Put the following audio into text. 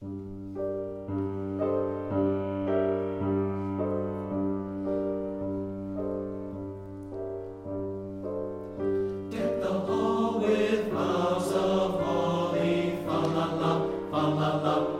Deck the hall with boughs of holly, fa la la, fa la la.